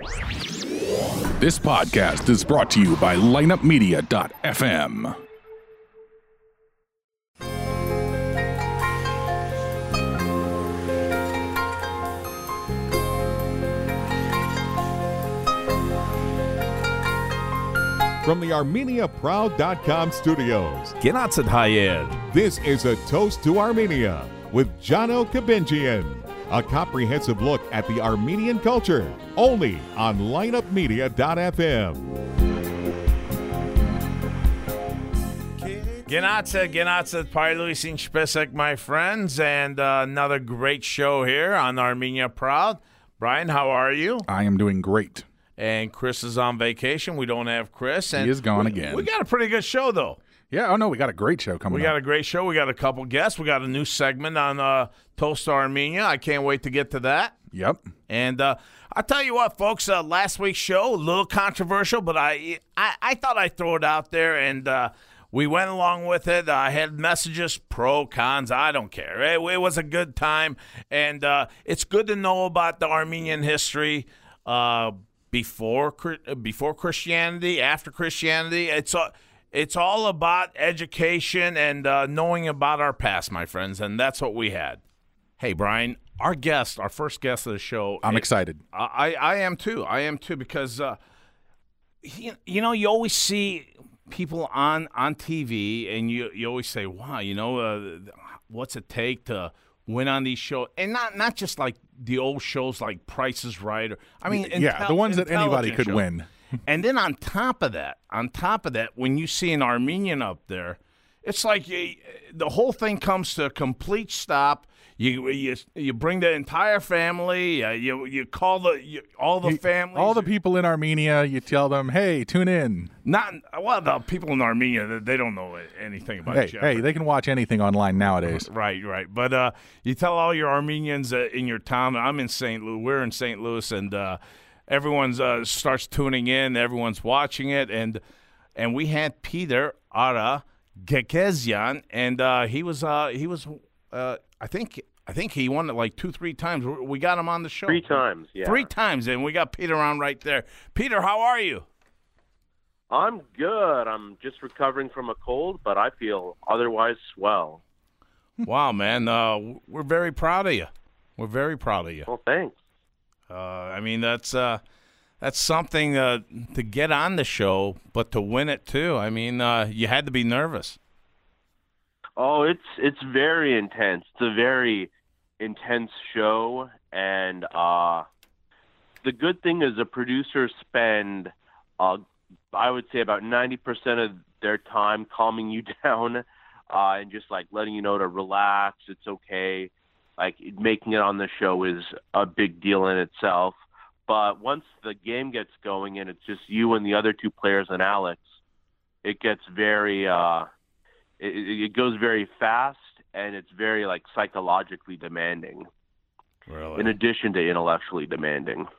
This podcast is brought to you by lineupmedia.fm. From the ArmeniaProud.com studios, Gennat Hayed. this is A Toast to Armenia with Jono Kabinjian. A comprehensive look at the Armenian culture, only on lineupmedia.fm. Gennat Parluisin Spesek, my friends, and another great show here on Armenia Proud. Brian, how are you? I am doing great. And Chris is on vacation. We don't have Chris. And He is gone again. We got a pretty good show, though. Yeah, we got a great show coming up. We got a great show. We got a couple guests. We got a new segment on Toast to Armenia. I can't wait to get to that. Yep. And I'll tell you what, folks, last week's show, a little controversial, but I thought I'd throw it out there, and we went along with it. I had messages, pro, cons, I don't care. It was a good time, and it's good to know about the Armenian history before Christianity, after Christianity. It's all about education and knowing about our past, my friends, and that's what we had. Hey, Brian, our first guest of the show. I'm excited. I am too. I am too because, you always see people on TV and you always say, wow, what's it take to win on these shows? And not just like the old shows like Price is Right. The ones that anybody could win. And then on top of that, when you see an Armenian up there, it's like the whole thing comes to a complete stop. You bring the entire family. You call all the families, all the people in Armenia. You tell them, "Hey, tune in." The people in Armenia, they don't know anything about Jeopardy. Hey, they can watch anything online nowadays. Right. But you tell all your Armenians in your town. I'm in St. Louis. We're in St. Louis, and everyone starts tuning in. Everyone's watching it, and we had Peter Ara Gekezian, and he was I think he won it like 2-3 times. We got him on the show 3 times. Yeah, 3 times, and we got Peter on right there. Peter, how are you? I'm good. I'm just recovering from a cold, but I feel otherwise swell. Wow, man, we're very proud of you. We're very proud of you. Well, thanks. That's something to get on the show, but to win it too. You had to be nervous. Oh, it's very intense. It's a very intense show, and the good thing is the producers spend, I would say, about 90% of their time calming you down and just like letting you know to relax. It's okay. Like making it on the show is a big deal in itself. But once the game gets going and it's just you and the other 2 players and Alex, it gets very it goes very fast, and it's very like psychologically demanding. Really? In addition to intellectually demanding.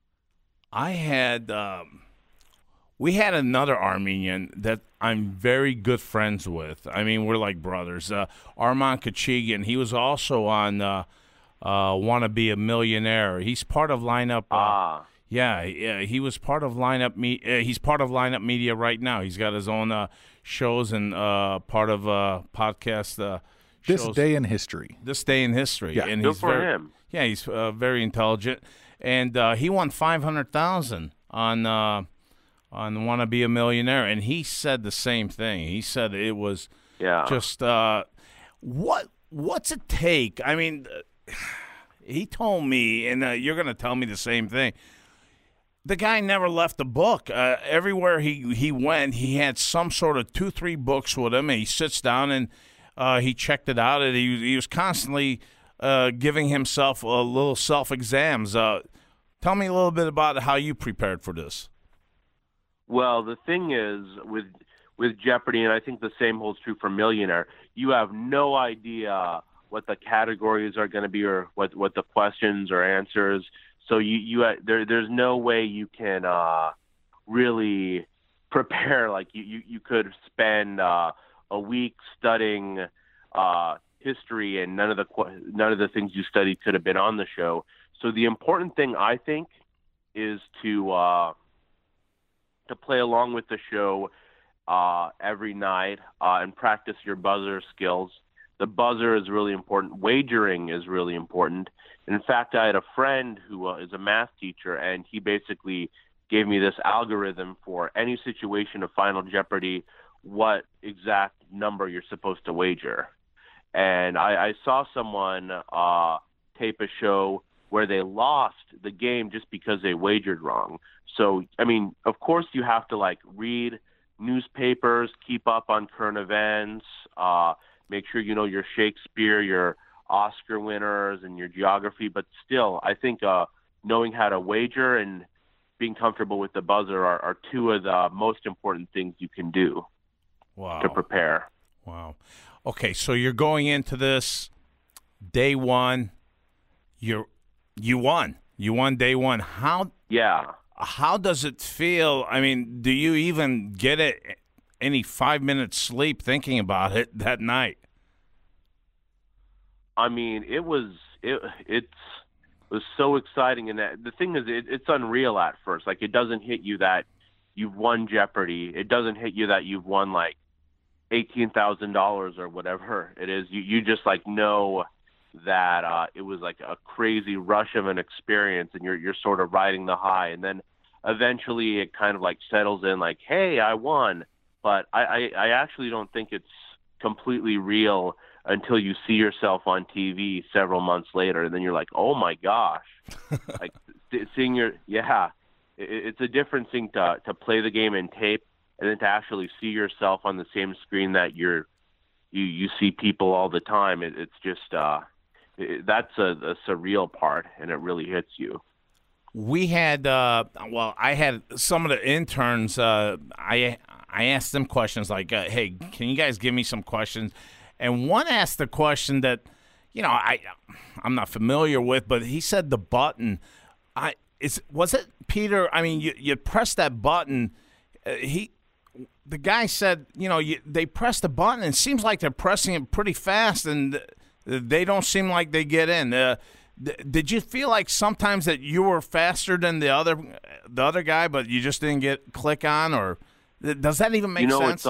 We had another Armenian that I'm very good friends with. We're like brothers. Arman Kachigian. He was also on Want to Be a Millionaire. He's part of Lineup. Yeah, he was part of Lineup. He's part of Lineup Media right now. He's got his own shows and part of podcast. This Day in History. This Day in History. Yeah, and good for him. Yeah, he's very intelligent, and he won $500,000 on Want to Be a Millionaire, and he said the same thing. He said it was just what's it take? He told me, and you're going to tell me the same thing. The guy never left a book. Everywhere he went, he had some sort of 2-3 books with him, and he sits down and he checked it out, and he was constantly giving himself a little self-exams. Tell me a little bit about how you prepared for this. Well, the thing is, with Jeopardy, and I think the same holds true for Millionaire, you have no idea what the categories are going to be or what the questions or answers. So there's no way you can really prepare. Like you could spend a week studying history, and none of the things you studied could have been on the show. So the important thing, I think, is to play along with the show every night and practice your buzzer skills. The buzzer is really important. Wagering is really important. In fact, I had a friend who is a math teacher, and he basically gave me this algorithm for any situation of Final Jeopardy, what exact number you're supposed to wager. And I saw someone tape a show where they lost the game just because they wagered wrong. So, I mean, of course you have to, like, read newspapers, keep up on current events, make sure you know your Shakespeare, your Oscar winners, and your geography. But still, I think knowing how to wager and being comfortable with the buzzer are two of the most important things you can do to prepare. Wow. Okay, so you're going into this day one. You won. You won day one. How does it feel? I mean, do you even get any 5 minutes sleep thinking about it that night? I mean, it was so exciting, and the thing is, it's unreal at first. Like, it doesn't hit you that you've won Jeopardy. It doesn't hit you that you've won like $18,000 or whatever it is. You just like know that it was like a crazy rush of an experience, and you're sort of riding the high, and then eventually it kind of like settles in, like, hey, I won. But I actually don't think it's completely real until you see yourself on TV several months later, and then you're like, oh my gosh. Like seeing it's a different thing to play the game in tape, and then to actually see yourself on the same screen that you see people all the time. It's just that's a surreal part, and it really hits you. We had I had some of the interns. I asked them questions like, "Hey, can you guys give me some questions?" And one asked the question that, I'm not familiar with, but he said the button. Was it Peter? I mean, you press that button. The guy said, they press the button, and it seems like they're pressing it pretty fast, and they don't seem like they get in. Did you feel like sometimes that you were faster than the other guy, but you just didn't click on, or does that even make sense?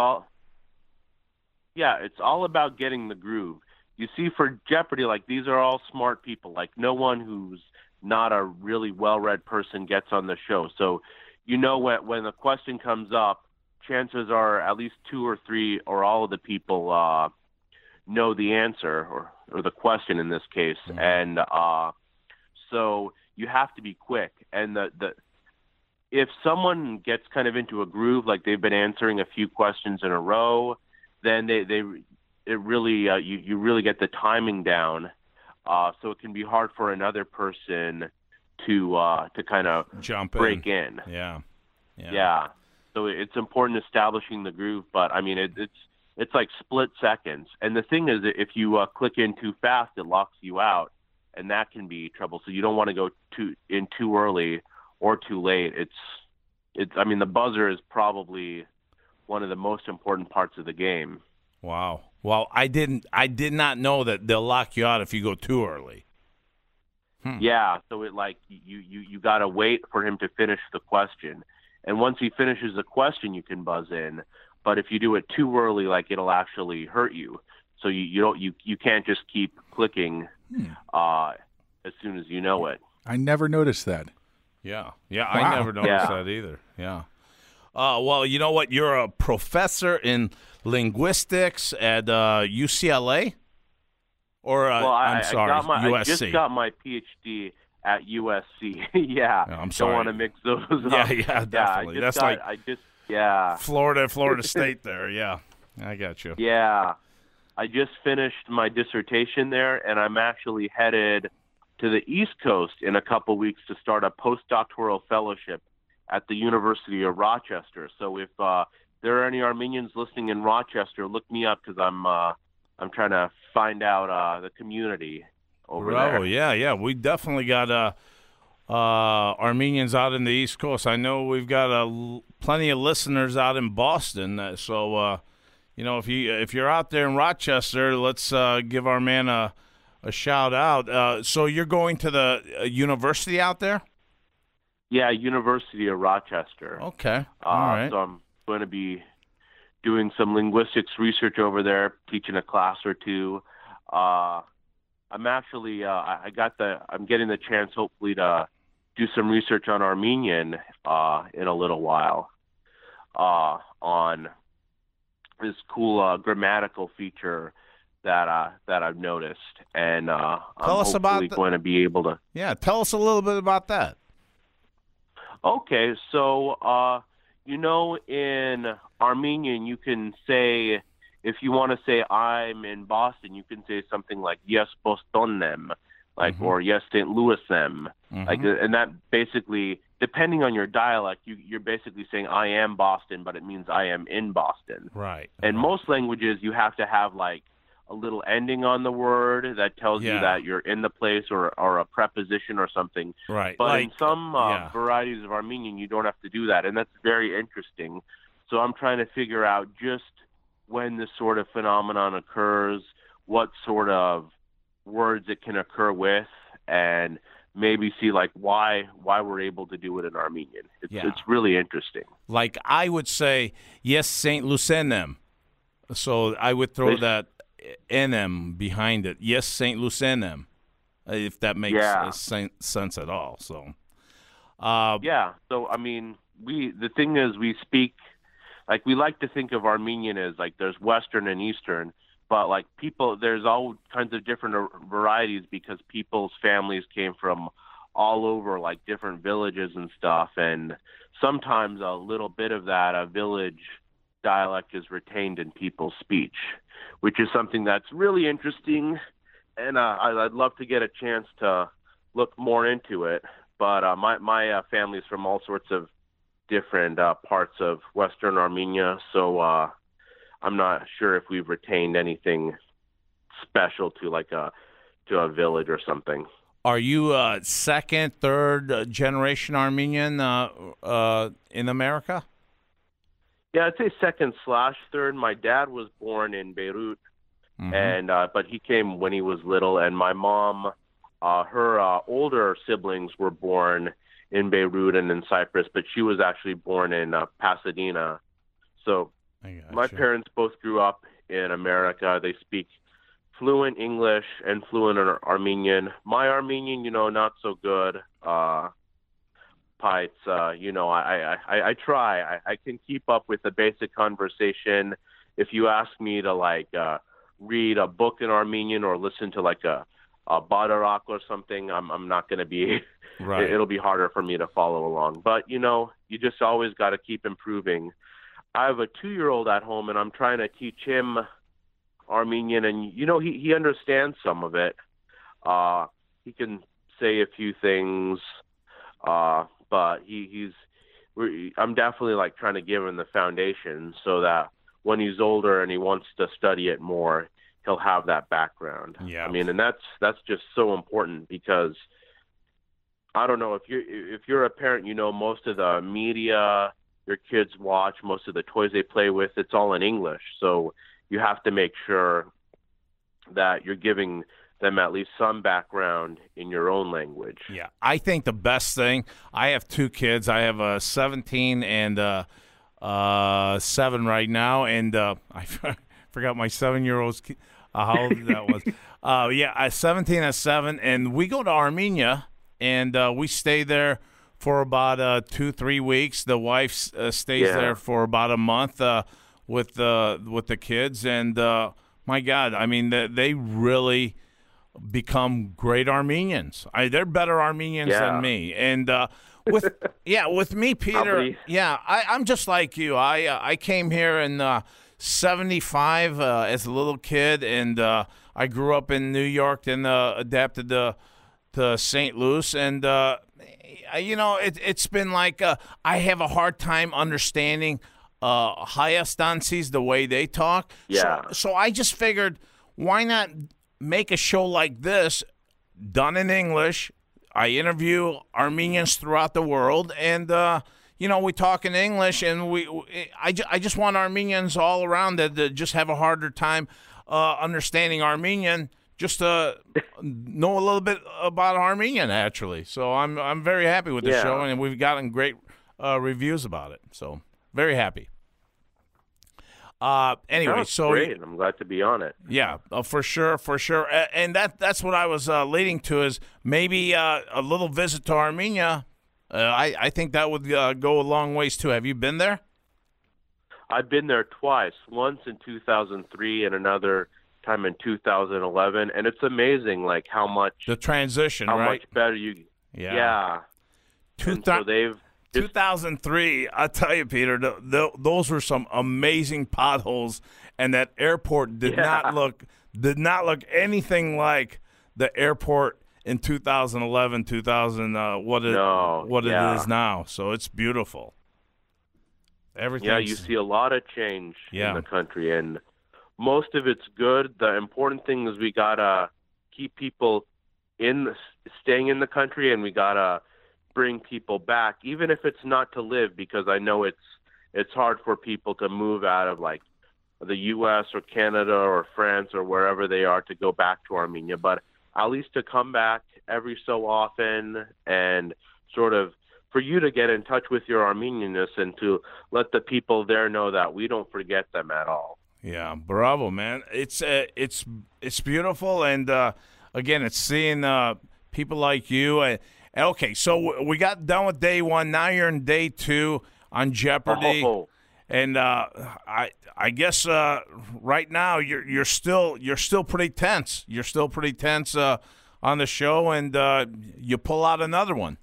It's all about getting the groove. You see, for Jeopardy, like, these are all smart people. Like, no one who's not a really well-read person gets on the show. So, when the question comes up, chances are at least two or three or all of the people know the answer or the question in this case. Mm-hmm. And so you have to be quick. And if someone gets kind of into a groove, like they've been answering a few questions in a row, then you really get the timing down. So it can be hard for another person to kind of break in. Yeah. So it's important establishing the groove, but I mean it's like split seconds. And the thing is, if you click in too fast, it locks you out, and that can be trouble. So you don't want to go too early or too late. I mean, the buzzer is probably one of the most important parts of the game. Wow. Well, I did not know that they'll lock you out if you go too early. Yeah, so you got to wait for him to finish the question. And once he finishes the question, you can buzz in. But if you do it too early, like, it'll actually hurt you. So you can't just keep clicking as soon as you know it. I never noticed that. Yeah. I never noticed that either. Yeah. Well, you know what? You're a professor in linguistics at UCLA? Or, I'm sorry, USC. I just got my PhD at USC. Yeah. No, I'm sorry. Don't want to mix those up. Yeah, definitely. Florida State there. Yeah, I got you. Yeah. I just finished my dissertation there, and I'm actually headed to the East Coast in a couple weeks to start a postdoctoral fellowship at the University of Rochester. So if there are any Armenians listening in Rochester, look me up, because I'm trying to find out the community over there. Oh, yeah. We definitely got Armenians out in the East Coast. I know we've got plenty of listeners out in Boston. So, if you're out there in Rochester, let's give our man a shout out. So you're going to the university out there? Yeah, University of Rochester. Okay. All right. So I'm going to be doing some linguistics research over there, teaching a class or two. I'm actually I'm getting the chance hopefully to do some research on Armenian in a little while on this cool grammatical feature that I've noticed, and I'm hopefully going to be able to. Yeah, tell us a little bit about that. Okay, so in Armenian, you can say, if you want to say I'm in Boston, you can say something like yes Bostonem, like or yes St. Louisem, like, and that basically, depending on your dialect, you're basically saying I am Boston, but it means I am in Boston. Right. And most languages, you have to have like a little ending on the word that tells you that you're in the place, or a preposition or something. Right. But like, in some varieties of Armenian, you don't have to do that, and that's very interesting. So I'm trying to figure out just when this sort of phenomenon occurs, what sort of words it can occur with, and maybe see like why we're able to do it in Armenian. It's really interesting. Like I would say, yes, St. Lucenem. So I would throw that NM behind it. Yes, St. Lucenem, if that makes sense at all. So, So I mean, the thing is, we speak, like, we like to think of Armenian as like there's Western and Eastern, but like there's all kinds of different varieties because people's families came from all over, like different villages and stuff, and sometimes a little bit of that village dialect is retained in people's speech, which is something that's really interesting, and I'd love to get a chance to look more into it. But my family's from all sorts of different parts of Western Armenia, so I'm not sure if we've retained anything special to like a village or something. Are you second, third generation Armenian in America? Yeah, I'd say second/third. My dad was born in Beirut, and but he came when he was little. And my mom, her older siblings were born in Beirut and in Cyprus, but she was actually born in Pasadena. So my parents both grew up in America. They speak fluent English and fluent Armenian. My Armenian, not so good. Pites, I try. I can keep up with the basic conversation. If you ask me to like read a book in Armenian or listen to like a Badarak or something, I'm not going to be. Right. It'll be harder for me to follow along. But you just always got to keep improving. I have a 2-year-old at home, and I'm trying to teach him Armenian, and he understands some of it. He can say a few things. But I'm definitely like trying to give him the foundation so that when he's older and he wants to study it more, he'll have that background. Yeah. I mean, and that's just so important because I don't know if you're a parent, most of the media your kids watch, most of the toys they play with, it's all in English. So you have to make sure that you're giving them at least some background in your own language. Yeah, I think the best thing, I have 2 kids. I have a 17 and 7 right now, and I forgot my 7-year-old's how old that was. A 17 and 7, and we go to Armenia, and we stay there for about 2-3 weeks. The wife stays there for about a month with the kids, and my God, I mean, they really become great Armenians. They're better Armenians than me. And with me, Peter, I'm just like you. I came here in 75 as a little kid, and I grew up in New York, and adapted to St. Louis, and it's been like I have a hard time understanding Hayastansis, the way they talk. So I just figured, why not make a show like this done in English? I interview Armenians throughout the world, and we talk in English, and I just want Armenians all around that just have a harder time understanding Armenian just know a little bit about Armenia naturally. So I'm very happy with the show, and we've gotten great reviews about it. So very happy. Anyway, so great. I'm glad to be on it. Yeah, for sure. And that's what I was leading to is maybe a little visit to Armenia. I think that would go a long ways too. Have you been there? I've been there twice. Once in 2003 and another time in 2011, and it's amazing, like how much the transition, how right? much better you. Yeah. And so they've. 2003, I tell you, Peter, those were some amazing potholes, and that airport did not look anything like the airport in 2011, what it is now. So it's beautiful. Everything. Yeah, you see a lot of change in the country, and most of it's good. The important thing is we gotta keep people staying in the country, and we gotta bring people back, even if it's not to live, because I know it's hard for people to move out of like the U.S. or Canada or France or wherever they are to go back to Armenia, but at least to come back every so often and sort of for you to get in touch with your Armenianness and to let the people there know that we don't forget them at all. Yeah, bravo, man. It's beautiful, and again, it's seeing people like you. Okay, so we got done with day one. Now you're in day two on Jeopardy, and I guess right now you're still pretty tense. You're still pretty tense on the show, and you pull out another one.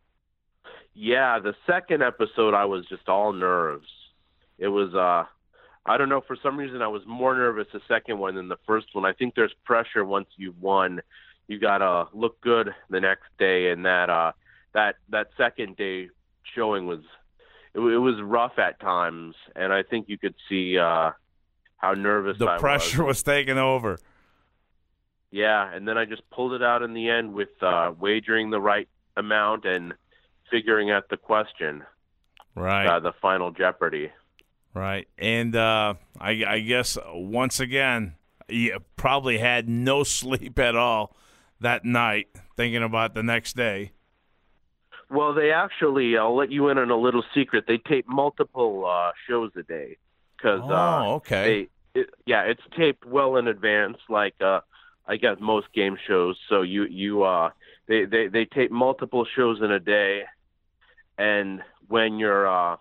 Yeah, the second episode I was just all nerves. It was I don't know, for some reason I was more nervous the second one than the first one. I think there's pressure once you've won. You gotta look good the next day, and that second day showing was rough at times, and I think you could see how nervous I was. The pressure was taking over. Yeah, and then I just pulled it out in the end with wagering the right amount and figuring out the question. Right. The final Jeopardy. Right, and I guess once again you probably had no sleep at all that night, thinking about the next day. Well, they actually, I'll let you in on a little secret. They tape multiple shows a day. Okay. It's taped well in advance, like I guess most game shows. So they tape multiple shows in a day, and when you're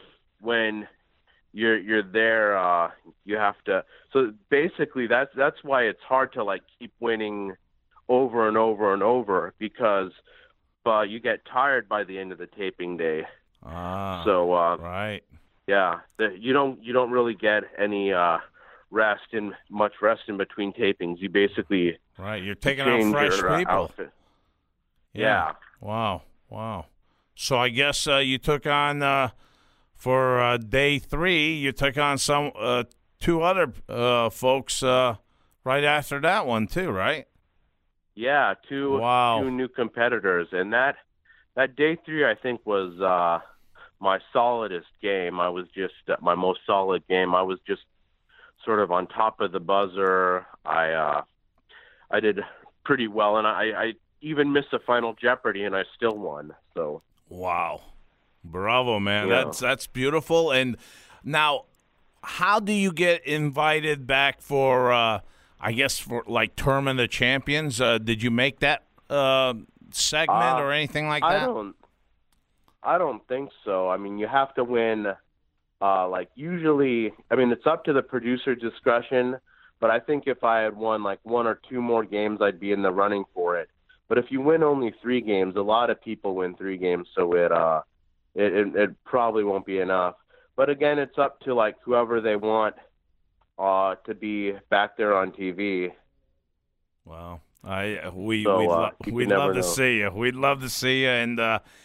there, you have to. So basically, that's why it's hard to like keep winning over and over and over, because you get tired by the end of the taping day. Right. Yeah, you don't really get any much rest in between tapings. You basically you're taking out fresh people. Outfit. Yeah. Wow. So I guess you took on for day 3. You took on some 2 other folks right after that one too, right? Yeah, two new competitors, and that day 3 I think was my solidest game. I was just my most solid game. I was just sort of on top of the buzzer. I did pretty well, and I even missed the final Jeopardy, and I still won. So wow, bravo, man! Yeah. That's beautiful. And now, how do you get invited back for? I guess for like Tournament of Champions. Did you make that segment or anything like that? I don't think so. I mean, you have to win. Like usually, I mean, it's up to the producer discretion. But I think if I had won like 1 or 2 more games, I'd be in the running for it. But if you win only 3 games, a lot of people win 3 games, so it probably won't be enough. But again, it's up to like whoever they want to be back there on TV. Wow, we'd love to see you. We'd love to see you, and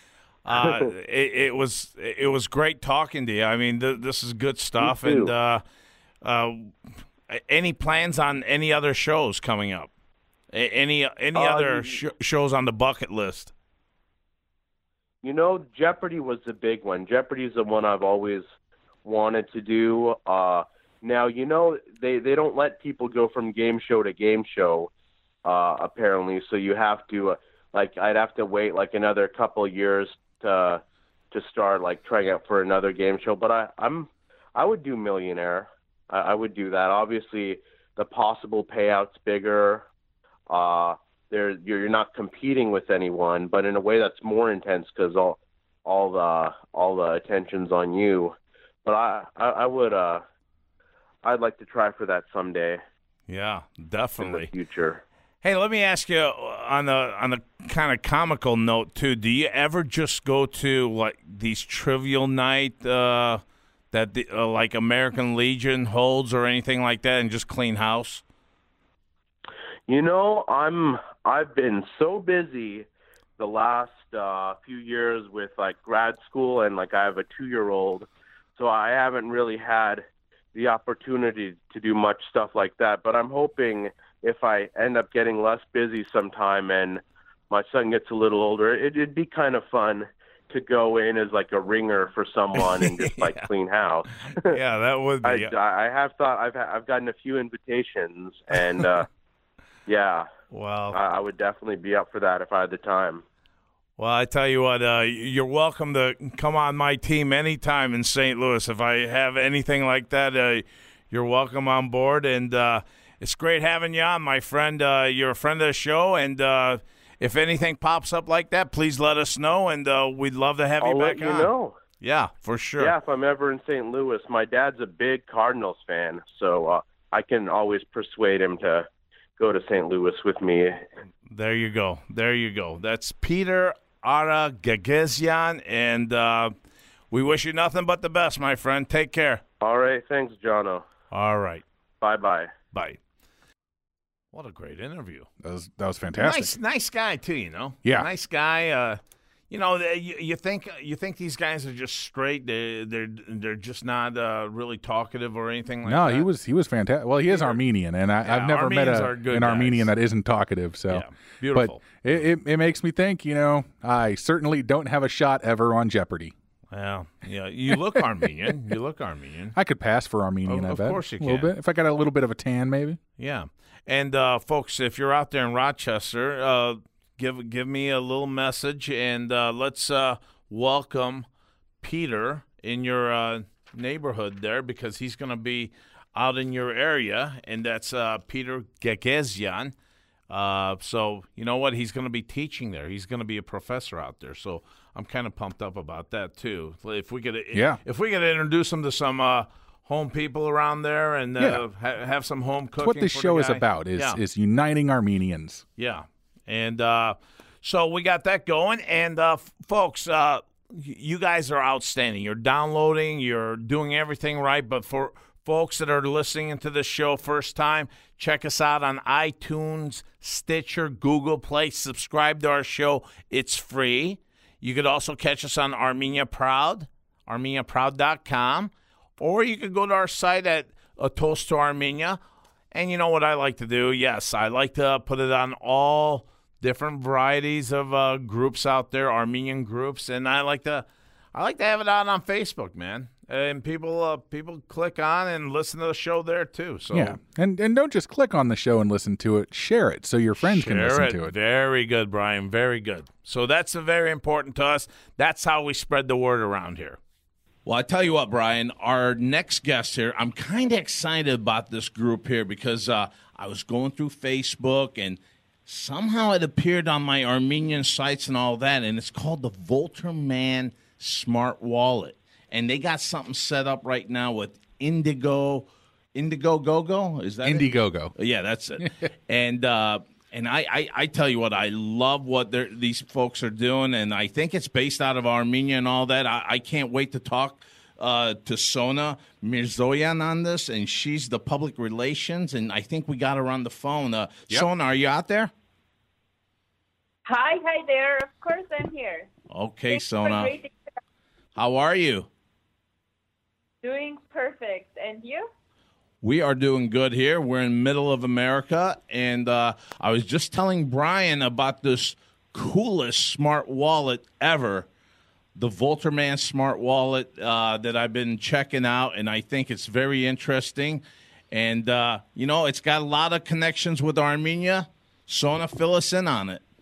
it was great talking to you. I mean, this is good stuff. And any plans on any other shows coming up? Any other shows on the bucket list? You know, Jeopardy was the big one. Jeopardy's the one I've always wanted to do. Now, you know, they don't let people go from game show to game show. apparently. So you have to, I'd have to wait like another couple of years to start like trying out for another game show. But I would do Millionaire. I would do that. Obviously, the possible payout's bigger. You're not competing with anyone, but in a way that's more intense because all the attention's on you. But I'd like to try for that someday. Yeah, definitely. In the future. Hey, let me ask you on the kind of comical note too. Do you ever just go to like these trivial night that like American Legion holds or anything like that, and just clean house? You know, I've been so busy the last few years with like grad school, and like I have a 2-year-old, so I haven't really had the opportunity to do much stuff like that. But I'm hoping if I end up getting less busy sometime and my son gets a little older, it'd be kind of fun to go in as like a ringer for someone and just like clean house. Yeah, that would be. I have thought I've gotten a few invitations, and yeah, well, I would definitely be up for that if I had the time. Well, I tell you what, you're welcome to come on my team anytime in St. Louis. If I have anything like that, you're welcome on board. And it's great having you on, my friend. You're a friend of the show, and if anything pops up like that, please let us know, and we'd love to have you back on. I'll let you know. Yeah, for sure. Yeah, if I'm ever in St. Louis. My dad's a big Cardinals fan, so I can always persuade him to go to St. Louis with me. There you go. There you go. That's Peter Aragagian, and we wish you nothing but the best, my friend. Take care. All right. Thanks, Jono. All right. Bye-bye. Bye. What a great interview. That was fantastic. Nice guy, too, you know? Yeah. Nice guy. You know, you think these guys are just straight. They're just not really talkative or anything like that. No, he was fantastic. Well, he is Armenian, and I've never met an Armenian that isn't talkative. So, yeah, beautiful. But it makes me think. You know, I certainly don't have a shot ever on Jeopardy. Well, yeah, you look Armenian. You look Armenian. I could pass for Armenian. Of I bet. Course you can. A little bit. If I got a little bit of a tan, maybe. Yeah, and folks, if you're out there in Rochester, give me a little message, and let's welcome Peter in your neighborhood there, because he's going to be out in your area, and that's Peter Gagezian. So you know what? He's going to be teaching there. He's going to be a professor out there. So I'm kind of pumped up about that too. If we could introduce him to some home people around there and have some home cooking. That's what this show is about. Is uniting Armenians. Yeah, and so we got that going. And folks, you guys are outstanding. You're downloading. You're doing everything right. But for folks that are listening to this show first time, check us out on iTunes, Stitcher, Google Play. Subscribe to our show. It's free. You could also catch us on Armenia Proud, ArmeniaProud.com, or you could go to our site at A Toast to Armenia. And you know what I like to do? Yes, I like to put it on all different varieties of groups out there, Armenian groups, and I like to have it out on Facebook, man. And people click on and listen to the show there too. So yeah, and don't just click on the show and listen to it. Share it so your friends can listen to it. Very good, Brian. Very good. So that's very important to us. That's how we spread the word around here. Well, I tell you what, Brian, our next guest here, I'm kind of excited about this group here because I was going through Facebook and somehow it appeared on my Armenian sites and all that, and it's called the Volterman Smart Wallet. And they got something set up right now with Indiegogo. Is that Indiegogo? It? Yeah, that's it. And I tell you what, I love what these folks are doing, and I think it's based out of Armenia and all that. I can't wait to talk to Sona Mirzoyan on this, and she's the public relations, and I think we got her on the phone. Yep. Sona, are you out there? Hi there. Of course I'm here. Okay, Sona. How are you? Doing perfect. And you? We are doing good here. We're in the middle of America, and I was just telling Brian about this coolest smart wallet ever, the Volterman Smart Wallet that I've been checking out, and I think it's very interesting. And, it's got a lot of connections with Armenia. Sona, fill us in on it.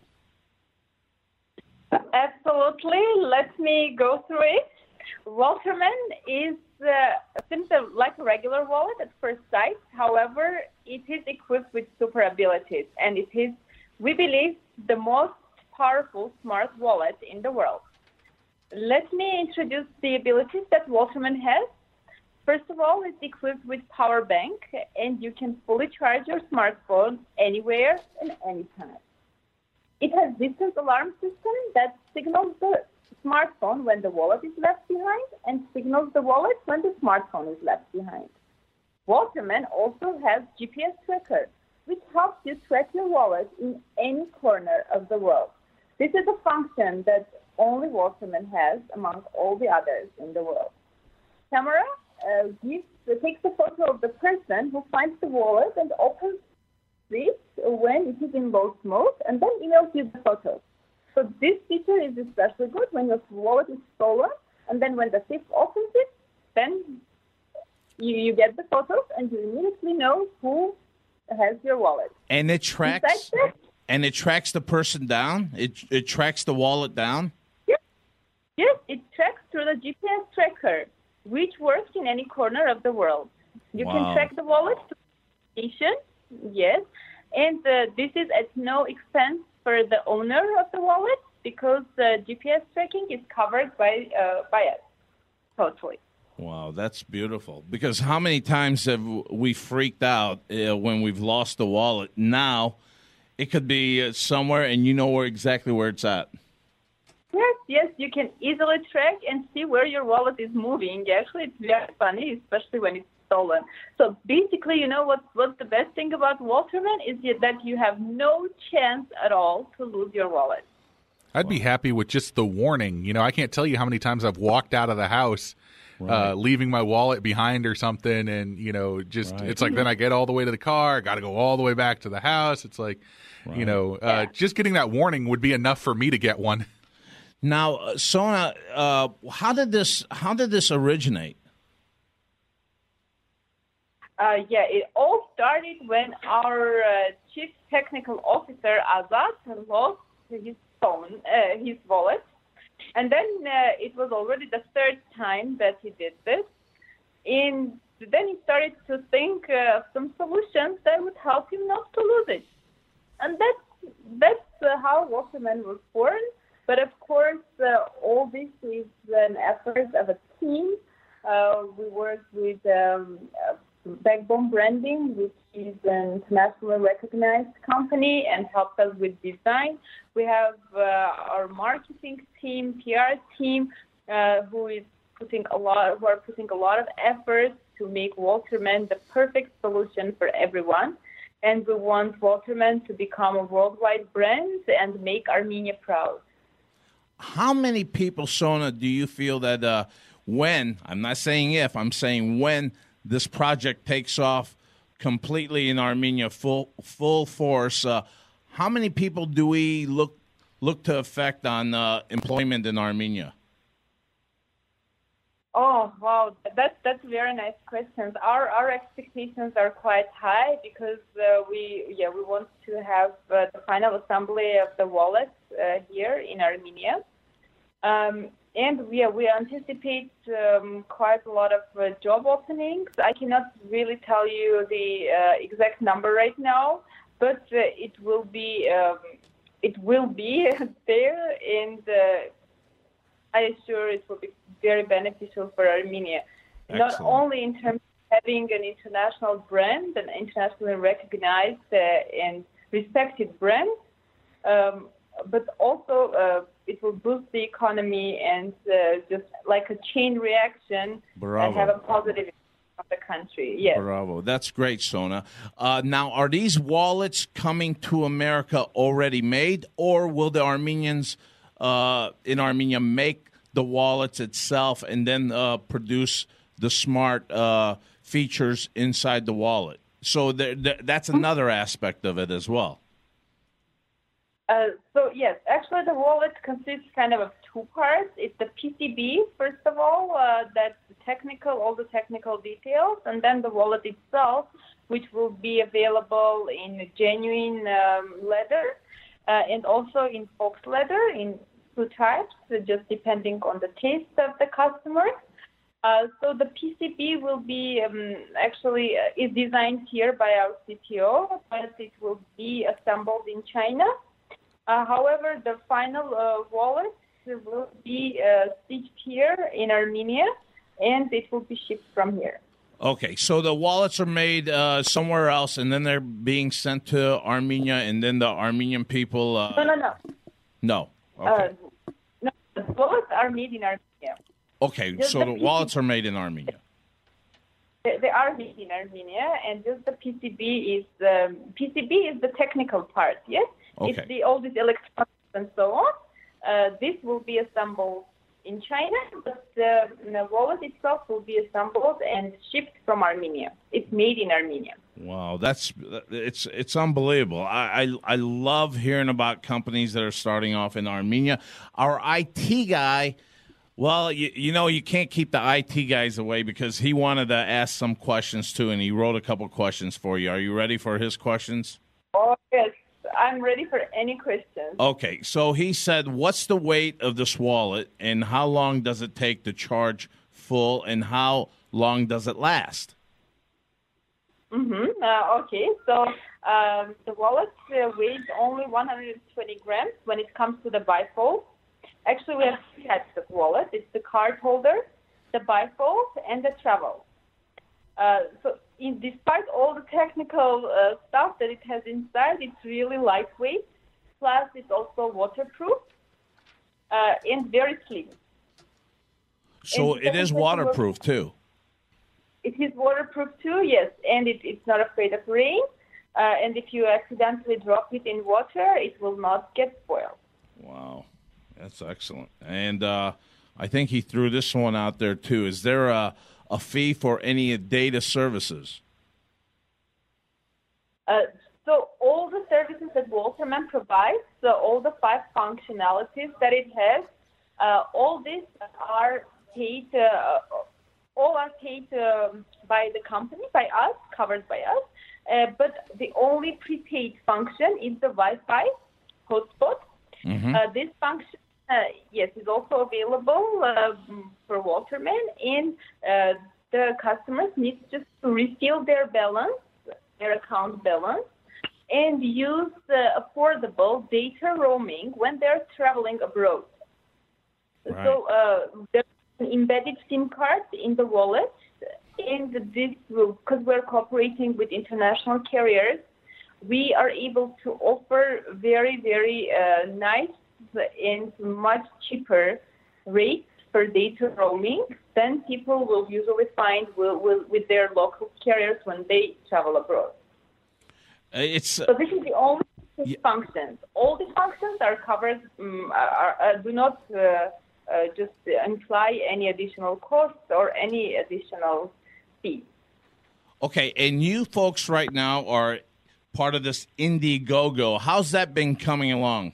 Absolutely. Let me go through it. Walterman is seems like a regular wallet at first sight. However, it is equipped with super abilities, and it is, we believe, the most powerful smart wallet in the world. Let me introduce the abilities that Walterman has. First of all, it's equipped with power bank, and you can fully charge your smartphone anywhere and anytime. It has distance alarm system that signals the smartphone when the wallet is left behind and signals the wallet when the smartphone is left behind. Walterman also has GPS tracker, which helps you track your wallet in any corner of the world. This is a function that only Walterman has among all the others in the world. Camera takes a photo of the person who finds the wallet and opens it when it is in low smoke, and then emails you the photo. So this feature is especially good when your wallet is stolen, and then when the thief opens it, then you get the photos and you immediately know who has your wallet. And it tracks. And it tracks the person down. It tracks the wallet down. Yes, it tracks through the GPS tracker, which works in any corner of the world. You can track the wallet to the station. Yes, and this is at no expense for the owner of the wallet because GPS tracking is covered by us totally. Wow, that's beautiful. Because how many times have we freaked out when we've lost the wallet? Now, it could be somewhere and you know exactly where it's at. Yes, you can easily track and see where your wallet is moving. Actually, it's very funny, especially when it's stolen. So basically, you know what's the best thing about Walterman is that you have no chance at all to lose your wallet. I'd be happy with just the warning. You know, I can't tell you how many times I've walked out of the house leaving my wallet behind or something, and, you know, just it's like then I get all the way to the car, got to go all the way back to the house. It's like, you know, just getting that warning would be enough for me to get one. Now, Sona, how did this originate? It all started when our chief technical officer Azat lost his phone, his wallet, and then it was already the third time that he did this. And then he started to think of some solutions that would help him not to lose it, and that's how Walterman was born. But of course, all this is an effort of a team. We work with Backbone Branding, which is an internationally recognized company and helps us with design. We have our marketing team, PR team, who are putting a lot of effort to make Walterman the perfect solution for everyone. And we want Walterman to become a worldwide brand and make Armenia proud. How many people, Sona, do you feel that when, I'm not saying if, I'm saying when this project takes off completely in Armenia, full force, how many people do we look to affect on employment in Armenia? Oh, wow, that's very nice questions. Our expectations are quite high because we want to have the final assembly of the wallets here in Armenia, and we anticipate quite a lot of job openings. I cannot really tell you the exact number right now, but it will be there, and I assure it will be very beneficial for Armenia. Excellent. Not only in terms of having an international brand, an internationally recognized and respected brand, but also it will boost the economy and just like a chain reaction and have a positive impact on the country. Yes. Bravo. That's great, Sona. Now, are these wallets coming to America already made, or will the Armenians in Armenia make the wallets itself and then produce the smart features inside the wallet? So that's another aspect of it as well. So yes, actually the wallet consists kind of two parts. It's the PCB, first of all, that's all the technical details, and then the wallet itself, which will be available in genuine leather and also in fox leather in 2 types, just depending on the taste of the customer. So the PCB will be is designed here by our CTO, but it will be assembled in China. However, the final wallet will be stitched here in Armenia, and it will be shipped from here. Okay, so the wallets are made somewhere else, and then they're being sent to Armenia, and then the Armenian people... No. No. Okay. No, the wallets are made in Armenia. Okay, Just so the wallets are made in Armenia. They are made in Armenia, and just the PCB is the technical part. Yes, okay. It's all these electronics and so on. This will be assembled in China, but the wallet itself will be assembled and shipped from Armenia. It's made in Armenia. Wow, it's unbelievable. I love hearing about companies that are starting off in Armenia. Our IT guy. Well, you can't keep the IT guys away because he wanted to ask some questions too, and he wrote a couple questions for you. Are you ready for his questions? Oh, yes. I'm ready for any questions. Okay, so he said, what's the weight of this wallet, and how long does it take to charge full, and how long does it last? Okay, so the wallet weighs only 120 grams when it comes to the bifold. Actually, we have 3 types of wallet. It's the card holder, the bifold, and the travel. Despite all the technical stuff that it has inside, it's really lightweight. Plus, it's also waterproof and very slim. So it is waterproof, too? It is waterproof, too, yes. And it's not afraid of rain. And if you accidentally drop it in water, it will not get spoiled. Wow. That's excellent. And I think he threw this one out there, too. Is there a fee for any data services? So all the services that Walterman provides, so all the 5 functionalities that it has, all these are paid, by the company, by us, covered by us. But the only prepaid function is the Wi-Fi hotspot. Mm-hmm. This function, yes, is also available for Walterman, and the customers need just to refill their balance, their account balance, and use affordable data roaming when they're traveling abroad. Right. So there's an embedded SIM card in the wallet, and this will, because we're cooperating with international carriers, we are able to offer very, very nice and much cheaper rates for data roaming than people will usually find with their local carriers when they travel abroad. So this is the only functions. All the functions are covered, do not just imply any additional costs or any additional fees. Okay, and you folks right now are part of this Indiegogo. How's that been coming along?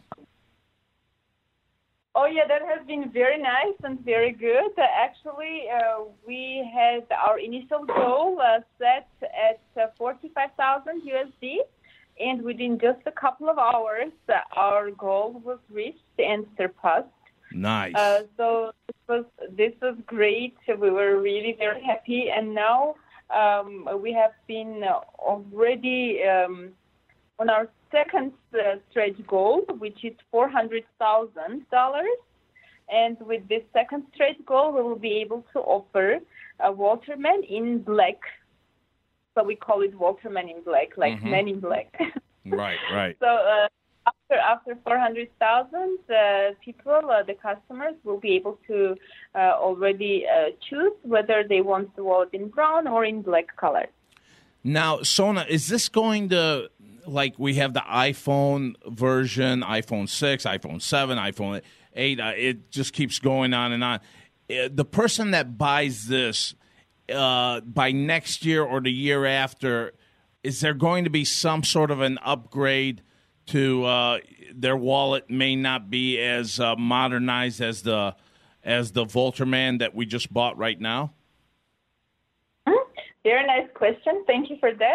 Oh, yeah, that has been very nice and very good. Actually, we had our initial goal set at 45,000 USD, and within just a couple of hours, our goal was reached and surpassed. Nice. So this was great. We were really very happy, and now we have been already on our second stretch goal, which is $400,000. And with this second stretch goal, we will be able to offer a Walterman in black. So we call it Walterman in black, like Men in Black. Right. So after 400,000 people, the customers will be able to already choose whether they want the wallet in brown or in black color. Now, Sona, is this going to, like we have the iPhone version, iPhone 6, iPhone 7, iPhone 8, it just keeps going on and on. The person that buys this by next year or the year after, is there going to be some sort of an upgrade to their wallet? May not be as modernized as the Walterman that we just bought right now? Very nice question. Thank you for that.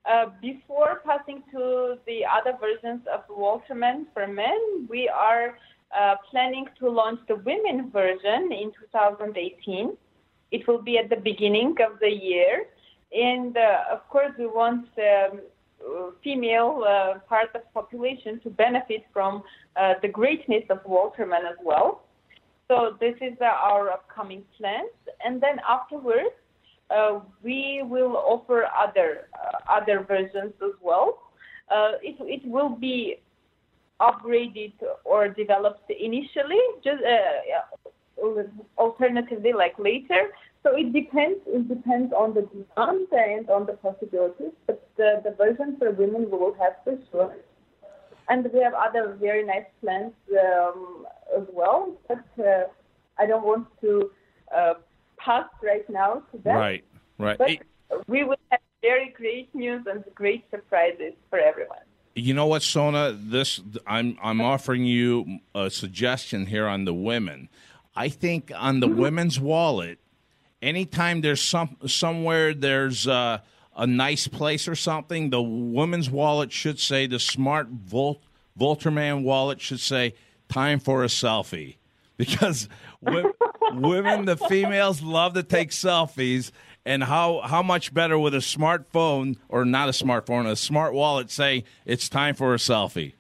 Before passing to the other versions of Walterman for men, we are planning to launch the women version in 2018. It will be at the beginning of the year. And, of course, we want female part of the population to benefit from the greatness of Walterman as well. So this is our upcoming plans. And then afterwards, we will offer other versions as well. It will be upgraded or developed initially, just alternatively like later. So it depends. It depends on the demand and on the possibilities. But the version for women we will have for sure. And we have other very nice plans as well. But I don't want to pass right now to that. Right. But we will have very great news and great surprises for everyone. You know what, Sona? I'm offering you a suggestion here on the women. I think on the women's wallet, anytime there's somewhere there's a nice place or something, the women's wallet should say, the smart Walterman wallet should say, time for a selfie. Because women, the females, love to take selfies. And how much better with a smartphone, or not a smartphone, a smart wallet, say it's time for a selfie?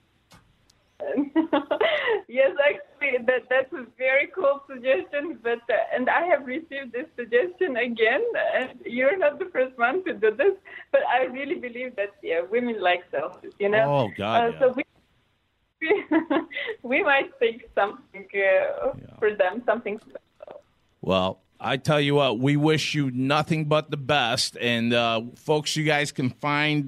Yes, actually, that's a very cool suggestion. But and I have received this suggestion again, and you're not the first one to do this. But I really believe that women like selfies. Oh God! So we might think something for them, something special. Well, I tell you what, we wish you nothing but the best. And, folks, you guys can find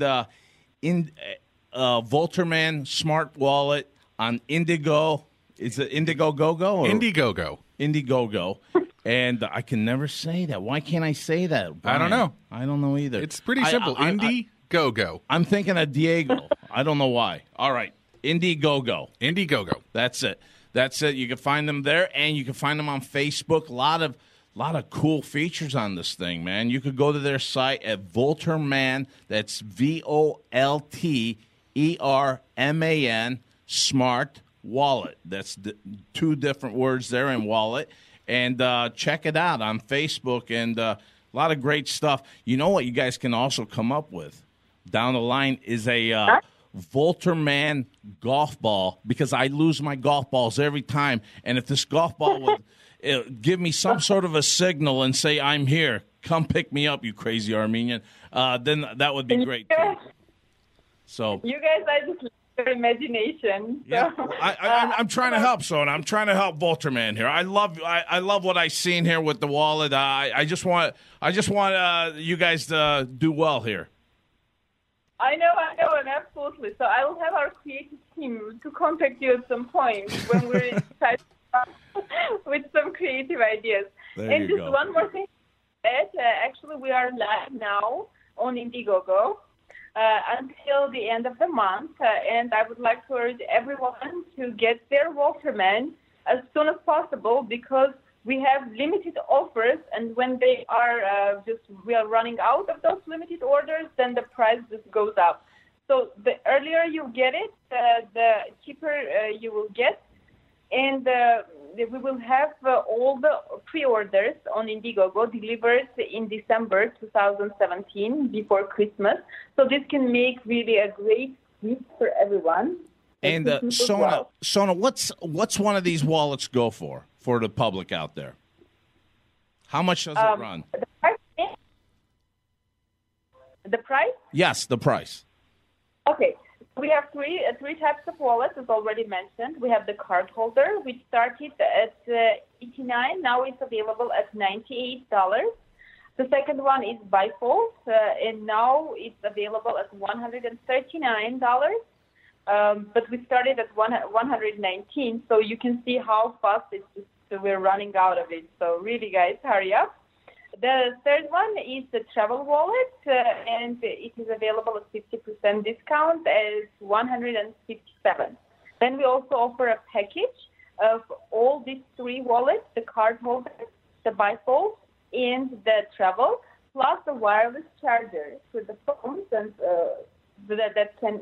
Walterman Smart Wallet on Indigo. Is it Indiegogo? Indiegogo. Indiegogo. And I can never say that. Why can't I say that, Brian? I don't know. I don't know either. It's pretty simple. Indiegogo. I'm thinking of Diego. I don't know why. All right. Indiegogo. Indiegogo. That's it. You can find them there, and you can find them on Facebook. A lot of cool features on this thing, man. You could go to their site at Volterman. That's VOLTERMAN Smart Wallet. That's two different words there in wallet. And check it out on Facebook, and a lot of great stuff. You know what you guys can also come up with down the line is a Volterman golf ball, because I lose my golf balls every time. And if this golf ball would give me some sort of a signal and say, I'm here, come pick me up, you crazy Armenian, then that would be great too. So you guys, I just love your imagination. So. Yeah, I'm trying to help, Sona. I'm trying to help Volterman here. I love what I've seen here with the wallet. I just want you guys to do well here. I know, and absolutely. So I will have our creative team to contact you at some point when we're inside with some creative ideas. And just one more thing. Actually, we are live now on Indiegogo until the end of the month, and I would like to urge everyone to get their Walterman as soon as possible, because we have limited offers, and when they are we are running out of those limited orders, then the price just goes up. So the earlier you get it, the cheaper you will get. And we will have all the pre-orders on Indiegogo delivered in December 2017, before Christmas. So this can make really a great gift for everyone. And Sona, what's one of these wallets go for the public out there? How much does it run? The price? Yes, the price. Okay. We have three types of wallets, as already mentioned. We have the card holder, which started at $89. Now it's available at $98. The second one is bifold, and now it's available at $139. But we started at $119, so you can see how fast we're running out of it. So really, guys, hurry up. The third one is the travel wallet, and it is available at 50% discount as $157. Then we also offer a package of all these three wallets, the card holder, the bifold, and the travel. plus a wireless charger for the phones and that can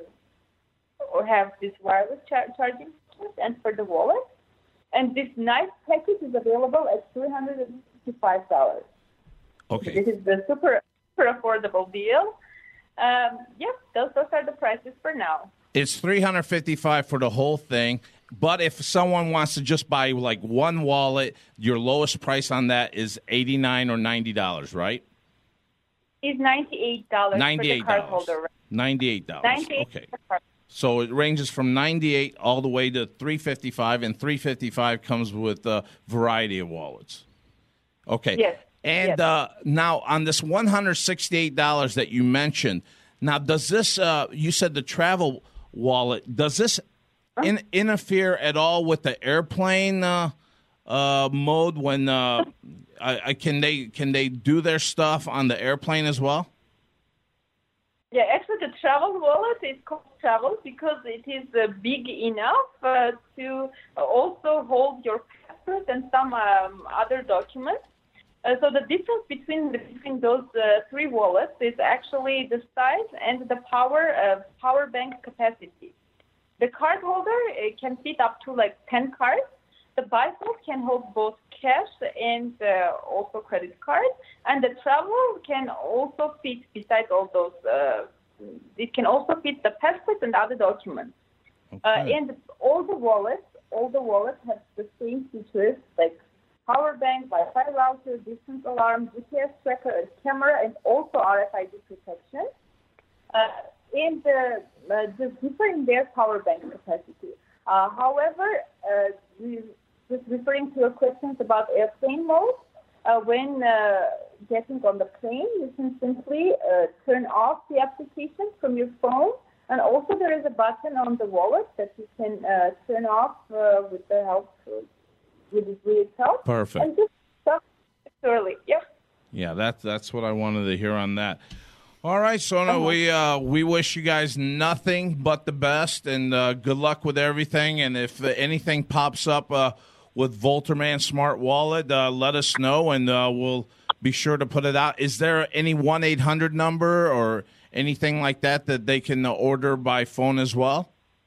or have this wireless charging and for the wallet. And this nice package is available at $355. Okay. This is the super affordable deal. Those are the prices for now. It's $355 for the whole thing. But if someone wants to just buy like one wallet, your lowest price on that is $89 or $90, right? It's $98 for the card holder. $98. $98. Okay. So it ranges from $98 all the way to $355, and $355 comes with a variety of wallets. Okay. Yes. And now on this $168 that you mentioned, now does this, you said the travel wallet, does this interfere at all with the airplane mode when can they do their stuff on the airplane as well? Yeah, actually the travel wallet is called travel because it is big enough to also hold your passport and some other documents. So the difference between those three wallets is actually the size and the power bank capacity. The card holder can fit up to like 10 cards. The bifold can hold both cash and also credit cards. And the travel can also fit, besides all those, it can also fit the passport and other documents. Okay. And all the wallets have the same features like power bank, Wi-Fi router, distance alarm, GPS tracker, a camera, and also RFID protection. And just differing their power bank capacity. However, just referring to your questions about airplane mode, when getting on the plane, you can simply turn off the application from your phone. And also there is a button on the wallet that you can turn off with the help with itself. Perfect. And just stop early. Yep. Yeah, that's what I wanted to hear on that. All right, Sona, we wish you guys nothing but the best, and good luck with everything. And if anything pops up with Volterman Smart Wallet, let us know, and we'll be sure to put it out. Is there any 1-800 number or anything like that they can order by phone as well?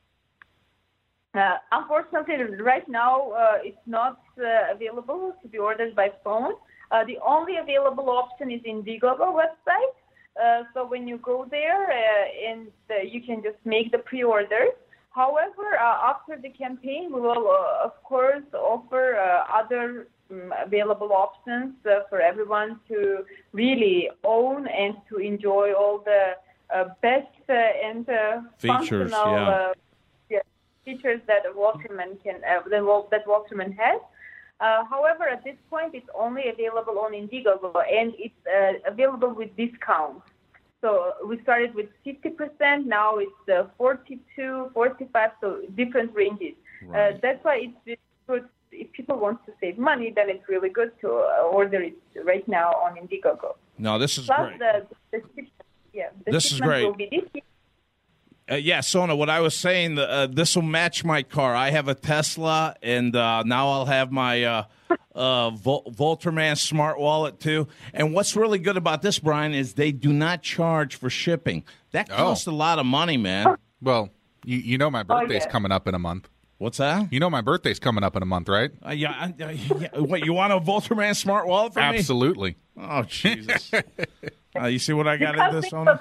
Unfortunately, right now it's not available to be ordered by phone. The only available option is Indiegogo website. So when you go there, you can just make the pre-orders. However, after the campaign, we will, of course, offer other available options for everyone to really own and to enjoy all the best and features, functional features that Volterman that Volterman has. However, at this point, it's only available on Indiegogo, and it's available with discounts. So we started with 50%, now it's 42, 45, so different ranges. Right. That's why it's good. If people want to save money, then it's really good to order it right now on Indiegogo. No, this is Plus, great. This is great. Will be this year. Yeah, Sona, what I was saying, this will match my car. I have a Tesla, and now I'll have my Volterman Smart Wallet, too. And what's really good about this, Brian, is they do not charge for shipping. That costs a lot of money, man. Well, you know my birthday's coming up in a month. What's that? You know my birthday's coming up in a month, right? Yeah. Wait, you want a Volterman Smart Wallet for me? Absolutely. Oh, Jesus. You see what I got in this, Sona?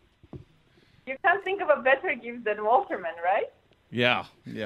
You can't think of a better gift than Volterman, right? Yeah.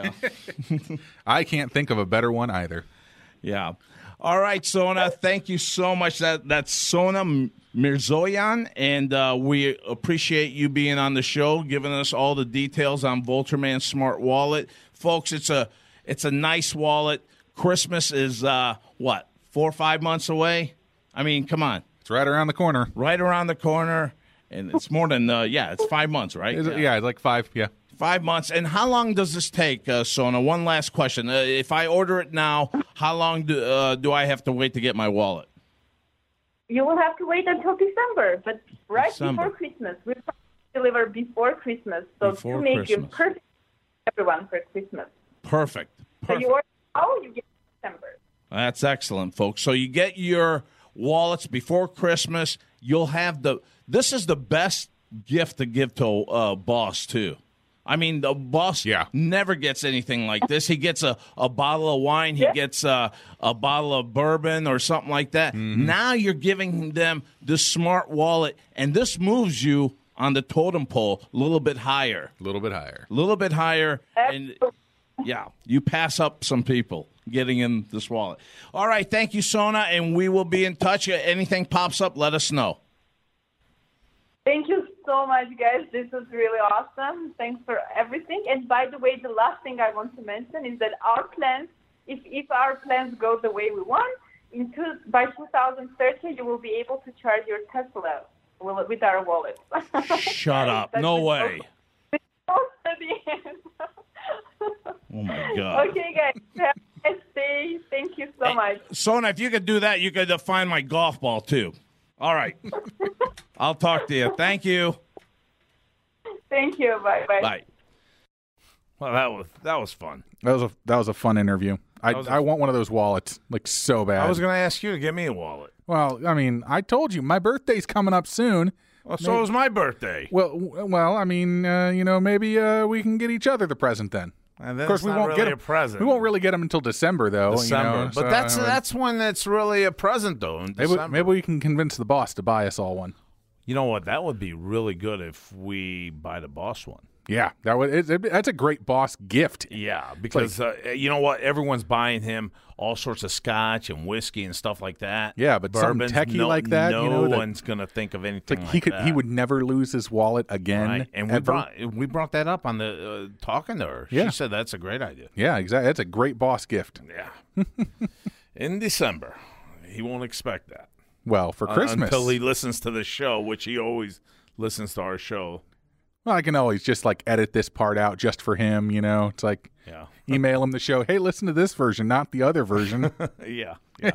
I can't think of a better one either. Yeah. All right, Sona, thank you so much. That's Sona Mirzoyan, and we appreciate you being on the show, giving us all the details on Volterman Smart Wallet. Folks, it's a nice wallet. Christmas is, 4 or 5 months away? I mean, come on. It's right around the corner. Right around the corner. And it's more than, it's 5 months, right? Yeah, it's like 5, yeah. 5 months. And how long does this take, Sona? One last question. If I order it now, how long do I have to wait to get my wallet? You will have to wait until December, but before Christmas. We'll deliver before Christmas, so to make you perfect for everyone for Christmas. Perfect. So you order now, you get December. That's excellent, folks. So you get your wallets before Christmas. You'll have this is the best gift to give to boss, too. I mean, the boss never gets anything like this. He gets a bottle of wine. He gets a bottle of bourbon or something like that. Mm-hmm. Now you're giving them this smart wallet, and this moves you on the totem pole a little bit higher. A little bit higher. And, you pass up some people getting in this wallet. All right, thank you, Sona, and we will be in touch. Anything pops up, let us know. Thank you so much, guys. This was really awesome. Thanks for everything. And by the way, the last thing I want to mention is that our plans, if our plans go the way we want, by 2030, you will be able to charge your Tesla with our wallet. Shut up. No way. Oh, my God. Okay, guys. Have a nice day. Thank you so much. Sona, if you could do that, you could find my golf ball, too. All right. I'll talk to you. Thank you. Thank you. Bye. Bye. Well, that was fun. That was a fun interview. I want one of those wallets, like, so bad. I was going to ask you to get me a wallet. Well, I mean, I told you my birthday's coming up soon. Well, so is my birthday. Well, I mean, maybe we can get each other the present then. And of course, we won't get a present. We won't really get them until December, though. But that's when it's really a present, though. Maybe we can convince the boss to buy us all one. You know what? That would be really good if we buy the boss one. Yeah, that's a great boss gift. Yeah, because you know what? Everyone's buying him all sorts of scotch and whiskey and stuff like that. Yeah, but something techie like that, no one's going to think of anything like that. He would never lose his wallet again. Right. And we brought that up on the talking to her. Yeah. She said that's a great idea. Yeah, exactly. That's a great boss gift. Yeah. In December, he won't expect that. Well, for Christmas. Until he listens to the show, which he always listens to our show. Well, I can always just edit this part out just for him, It's like email him the show. Hey, listen to this version, not the other version. Yeah.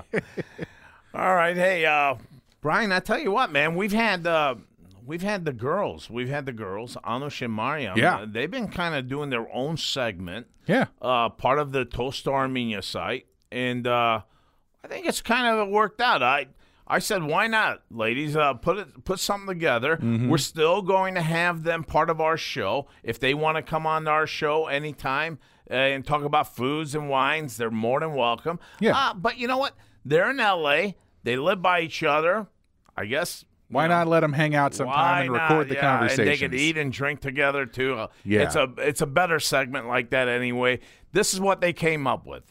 All right, hey, Brian, I tell you what, man, we've had the girls. We've had the girls, Anush and Mariam. Yeah. They've been kind of doing their own segment. Yeah. Part of the Toast to Armenia site, and I think it's kind of worked out. I said, why not, ladies? Put something together. Mm-hmm. We're still going to have them part of our show. If they want to come on our show anytime and talk about foods and wines, they're more than welcome. Yeah. But you know what? They're in L.A. They live by each other. I guess. Why not let them hang out sometime and record the conversations? And they could eat and drink together, too. It's a better segment like that anyway. This is what they came up with.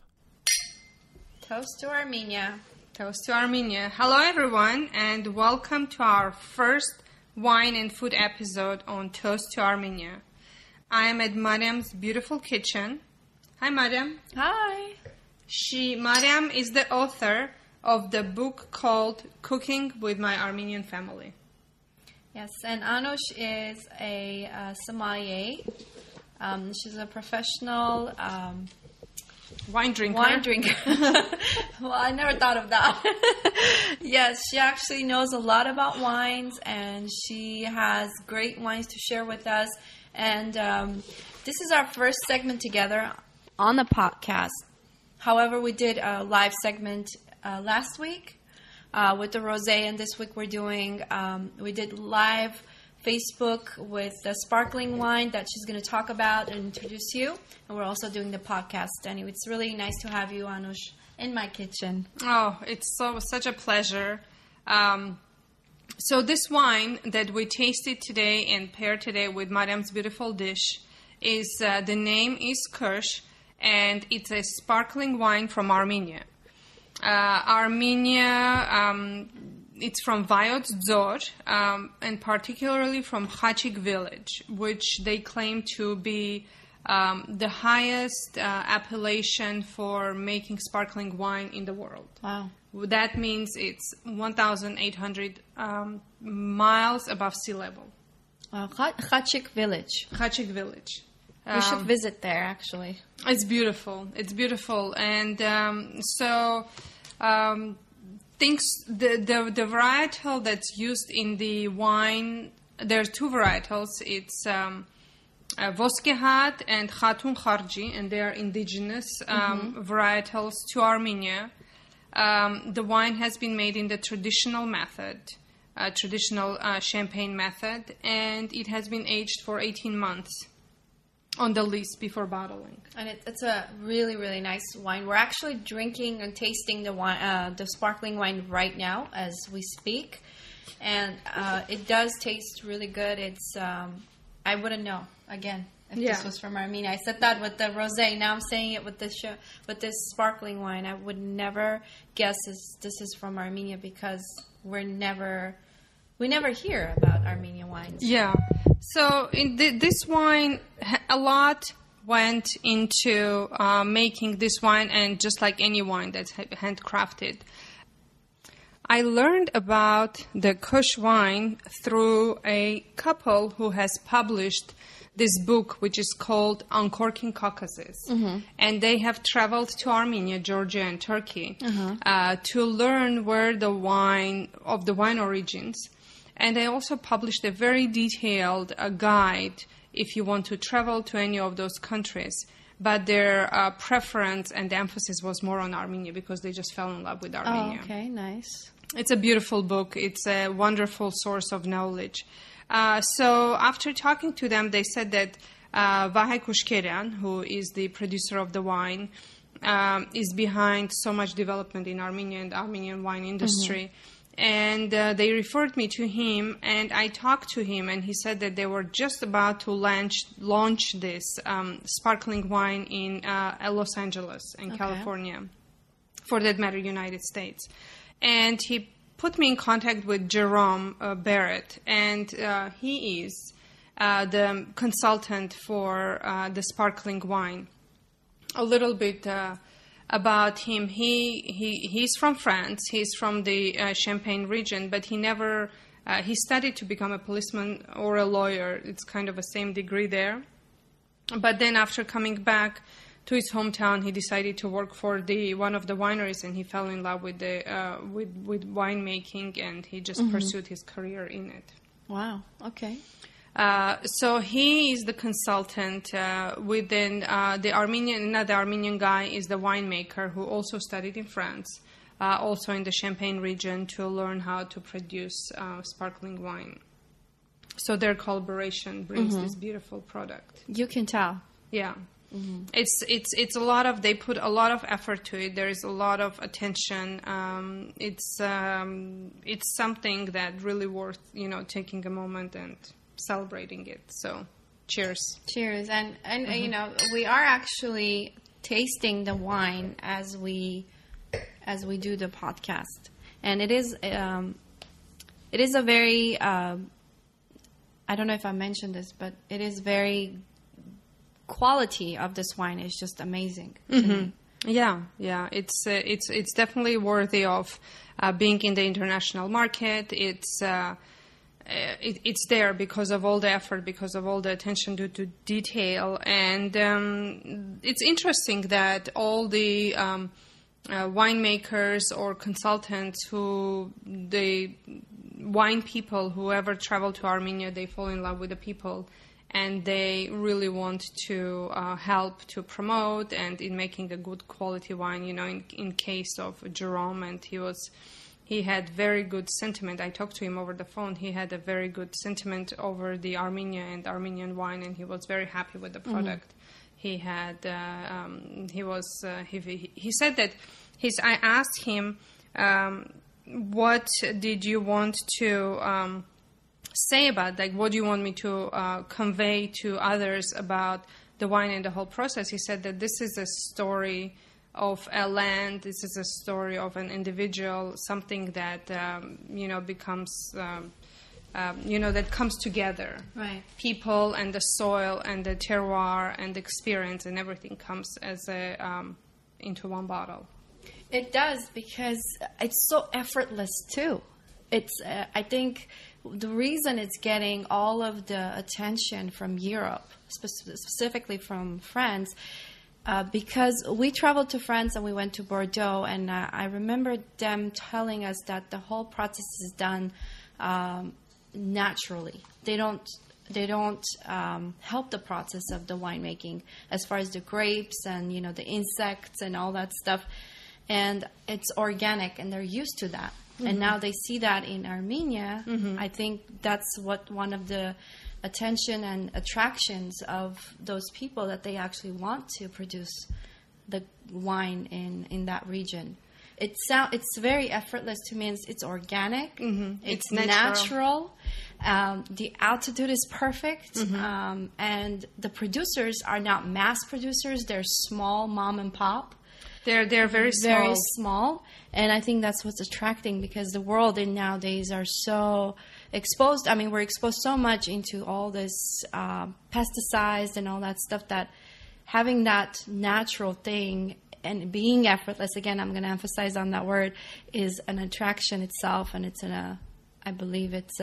Toast to Armenia. Toast to Armenia. Hello, everyone, and welcome to our first wine and food episode on Toast to Armenia. I am at Mariam's beautiful kitchen. Hi, Mariam. Hi. Mariam is the author of the book called Cooking with My Armenian Family. Yes, and Anush is a sommelier. She's a professional wine drinker. Well, I never thought of that. Yes, she actually knows a lot about wines, and she has great wines to share with us. And this is our first segment together on the podcast. However, we did a live segment last week with the rosé, and this week we did live Facebook with the sparkling wine that she's going to talk about and introduce you. And we're also doing the podcast. Anyway, it's really nice to have you, Anush, in my kitchen. Oh, it's such a pleasure. So this wine that we tasted today and paired today with Mariam's beautiful dish is, the name is Kirsch, and it's a sparkling wine from Armenia. It's from Vayot Dzor, and particularly from Khachik village, which they claim to be the highest appellation for making sparkling wine in the world. Wow. That means it's 1,800 miles above sea level. Wow, Khachik village. Khachik village. We should visit there, actually. It's beautiful. It's beautiful. And the varietal that's used in the wine, there are two varietals. It's Voskehat and Khatun Kharji, and they are indigenous varietals to Armenia. The wine has been made in the traditional method, traditional champagne method, and it has been aged for 18 months on the lees before bottling. And it's a really, really nice wine. We're actually drinking and tasting the wine, the sparkling wine right now as we speak. And it does taste really good. It's I wouldn't know, again, if this was from Armenia. I said that with the rosé. Now I'm saying it with this sparkling wine. I would never guess this is from Armenia because we never hear about Armenian wines. Yeah. So in this wine, a lot went into making this wine, and just like any wine that's handcrafted. I learned about the Kush wine through a couple who has published this book, which is called Uncorking Caucasus. Mm-hmm. And they have traveled to Armenia, Georgia, and Turkey to learn where the wine origins. And they also published a very detailed guide if you want to travel to any of those countries. But their preference and the emphasis was more on Armenia because they just fell in love with Armenia. Oh, okay, nice. It's a beautiful book. It's a wonderful source of knowledge. So after talking to them, they said that Vahe Kushkerian, who is the producer of the wine, is behind so much development in Armenia and Armenian wine industry. And they referred me to him, and I talked to him, and he said that they were just about to launch this sparkling wine in Los Angeles in California, for that matter, United States. And he put me in contact with Jerome Barrett, and he is the consultant for the sparkling wine. A little bit about him. He's from France. He's from the Champagne region, but he studied to become a policeman or a lawyer. It's kind of a same degree there. But then after coming back to his hometown, he decided to work for one of the wineries, and he fell in love with with winemaking, and he just pursued his career in it. Wow. Okay. So he is the consultant within the Armenian. Another Armenian guy is the winemaker who also studied in France, also in the Champagne region, to learn how to produce sparkling wine. So their collaboration brings this beautiful product. You can tell. Yeah. It's a lot of, they put a lot of effort to it. There is a lot of attention. It's something that really worth, taking a moment and celebrating it. So cheers. And we are actually tasting the wine as we do the podcast, and it is a very I don't know if I mentioned this, but it is very quality of this wine is just amazing to me. Yeah, it's definitely worthy of being in the international market. It's there because of all the effort, because of all the attention to detail, and it's interesting that all the winemakers or consultants wine people, whoever travel to Armenia, they fall in love with the people, and they really want to help to promote and in making a good quality wine. In case of Jerome, and he had very good sentiment. I talked to him over the phone. He had a very good sentiment over the Armenia and Armenian wine, and he was very happy with the product. He had he said that I asked him, what did you want to say about, like, what do you want me to convey to others about the wine and the whole process? He said that this is a story of a land, this is a story of an individual, something that becomes that comes together. Right. People and the soil and the terroir and the experience and everything comes as into one bottle. It does, because it's so effortless too. It's I think the reason it's getting all of the attention from Europe, specifically from France, because we traveled to France and we went to Bordeaux, and I remember them telling us that the whole process is done naturally. They don't help the process of the winemaking as far as the grapes and the insects and all that stuff. and it's organic, and they're used to that. And now they see that in Armenia. I think that's what one of the attention and attractions of those people, that they actually want to produce the wine in that region. It's very effortless to me. It's organic. It's natural. The altitude is perfect. And the producers are not mass producers. They're small mom and pop. They're very small. Very small. And I think that's what's attracting, because the world nowadays are so exposed. I mean, we're exposed so much into all this pesticides and all that stuff, that having that natural thing and being effortless, again, I'm going to emphasize on that word, is an attraction itself. And it's I believe it's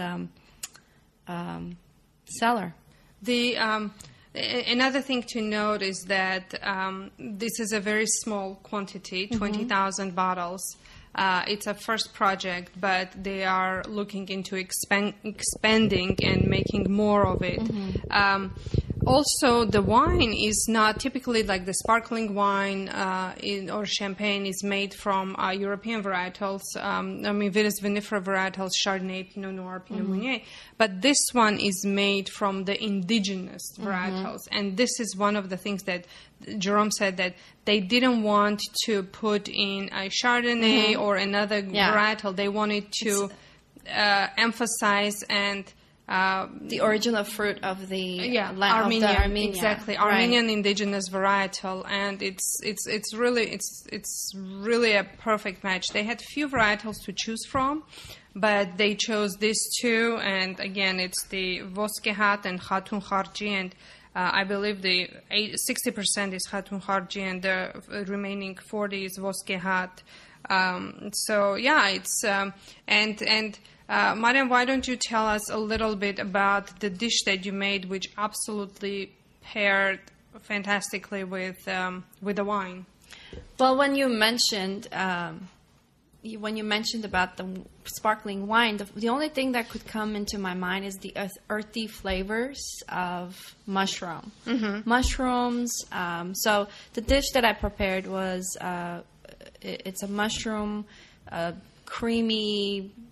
seller. Another thing to note is that this is a very small quantity, 20,000 bottles. It's a first project, but they are looking into expanding and making more of it. Also, the wine is not typically like the sparkling wine or champagne is made from European varietals. Vitis vinifera varietals, Chardonnay, Pinot Noir, Pinot Meunier. But this one is made from the indigenous varietals. And this is one of the things that Jerome said, that they didn't want to put in a Chardonnay or another varietal. They wanted to emphasize and the original fruit of the Armenia, of the Armenia. Exactly, Armenian indigenous varietal, and it's really a perfect match. They had few varietals to choose from, but they chose these two, and again, it's the Voskehat and Khatun Kharji, and I believe the 60% is Khatun Kharji, and the remaining 40 is Voskehat. So yeah, it's and. Mariam, why don't you tell us a little bit about the dish that you made, which absolutely paired fantastically with the wine? Well, when you mentioned about the sparkling wine, the only thing that could come into my mind is the earthy flavors of mushroom. Mushrooms. So the dish that I prepared was it's a mushroom, creamy,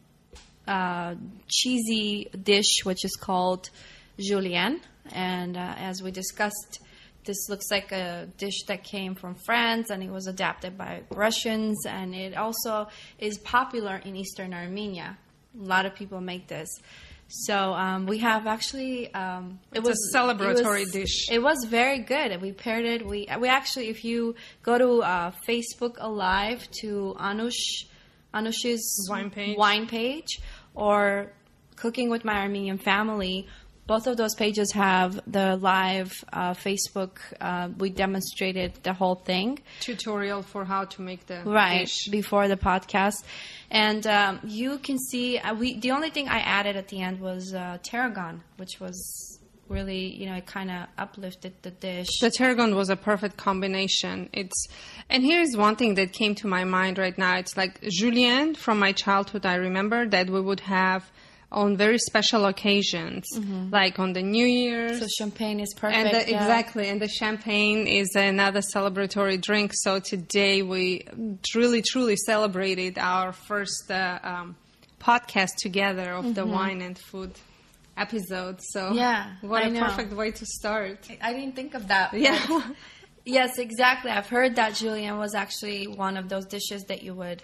cheesy dish, which is called julienne. And as we discussed, this looks like a dish that came from France, and it was adapted by Russians, and it also is popular in Eastern Armenia. A lot of people make this. So we have actually it was a celebratory dish. It was very good. We paired it. We actually, if you go to Facebook Alive to Anush's wine page, or Cooking with My Armenian Family, both of those pages have the live Facebook. We demonstrated the whole thing. Tutorial for how to make the dish. Before the podcast. And you can see, the only thing I added at the end was tarragon, which was really, it kind of uplifted the dish. The tarragon was a perfect combination. And here's one thing that came to my mind right now. It's like julienne from my childhood. I remember that we would have on very special occasions, like on the New Year's. So champagne is perfect. And exactly, and the champagne is another celebratory drink. So today we truly celebrated our first podcast together of the wine and food episode. So what a perfect way to start. I didn't think of that. Yeah. Yes, exactly. I've heard that julienne was actually one of those dishes that you would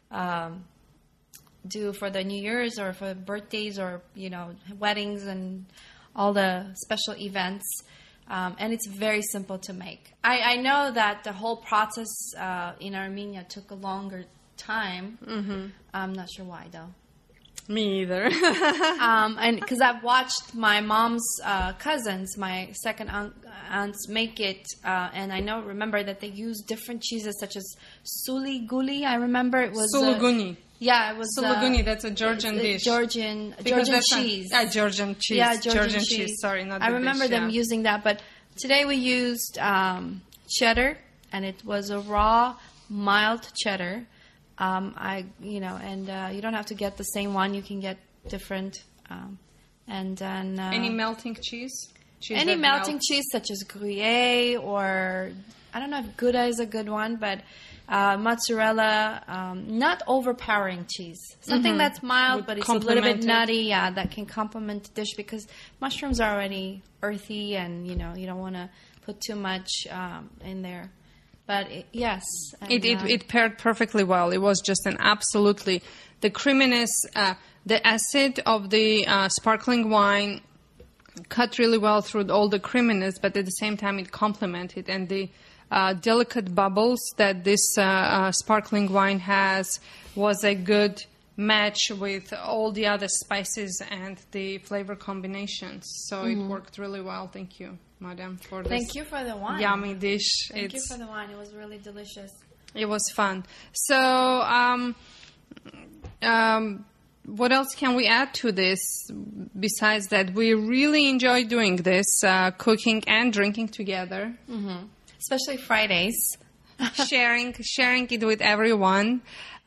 do for the New Year's or for birthdays or, weddings and all the special events. And it's very simple to make. I know that the whole process in Armenia took a longer time. I'm not sure why, though. Me either. And because I've watched my mom's cousins, my second aunts, make it, and remember that they use different cheeses such as suliguli. I remember it was Suluguni. Yeah, it was Suluguni. That's a Georgian dish. Georgian cheese. Georgian cheese. Yeah, Georgian cheese. Sorry, not. I remember them using that, but today we used cheddar, and it was a raw, mild cheddar. You don't have to get the same one. You can get different. And then any melting cheese? Any melting cheese, such as Gruyere, or I don't know if Gouda is a good one, but mozzarella, not overpowering cheese. Something that's mild, but it's a little bit nutty. Yeah, that can complement the dish because mushrooms are already earthy, and you don't want to put too much in there. But yes, it paired perfectly well. It was just an absolutely the creaminess, the acid of the sparkling wine cut really well through all the creaminess, but at the same time it complemented, and the delicate bubbles that this sparkling wine has was a good match with all the other spices and the flavor combinations. So it worked really well. Thank you, Madam, for this. Thank you for the wine. Yummy dish. Thank you for the wine. It was really delicious. It was fun. So, what else can we add to this? Besides that, we really enjoy doing this, cooking and drinking together. Mm-hmm. Especially Fridays. sharing it with everyone.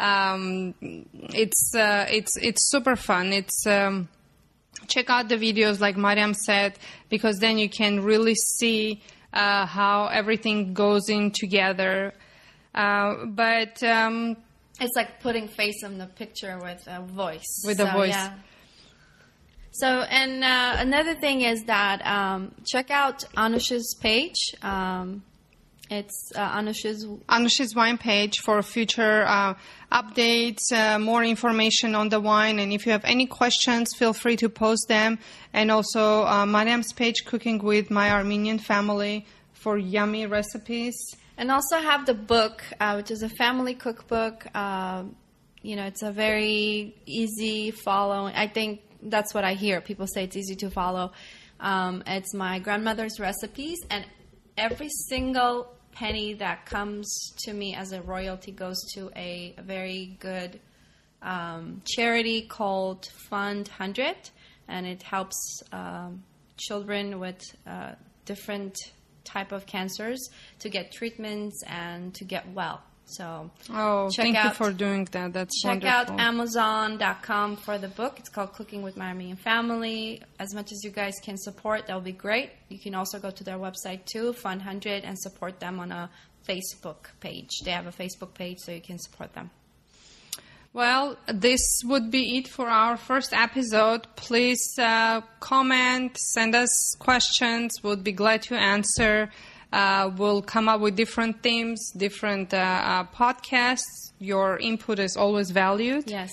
It's super fun. It's check out the videos, like Mariam said, because then you can really see how everything goes in together. But it's like putting face on the picture with a voice. With a voice. Yeah. So, and another thing is that check out Anush's page. It's Anush's wine page for future updates, more information on the wine. And if you have any questions, feel free to post them. And also Mariam's page, Cooking with My Armenian Family, for yummy recipes. And also have the book, which is a family cookbook. It's a very easy following. I think that's what I hear. People say it's easy to follow. It's my grandmother's recipes, and every single penny that comes to me as a royalty goes to a very good charity called Fund 100, and it helps children with different type of cancers to get treatments and to get well. So thank you for doing that. That's wonderful. Check out Amazon.com for the book. It's called Cooking with My Armenian Family. As much as you guys can support, that will be great. You can also go to their website too, Fund 100, and support them on a Facebook page. They have a Facebook page, so you can support them. Well, this would be it for our first episode. Please comment, send us questions. We'll be glad to answer. We'll come up with different themes, different podcasts. Your input is always valued. Yes.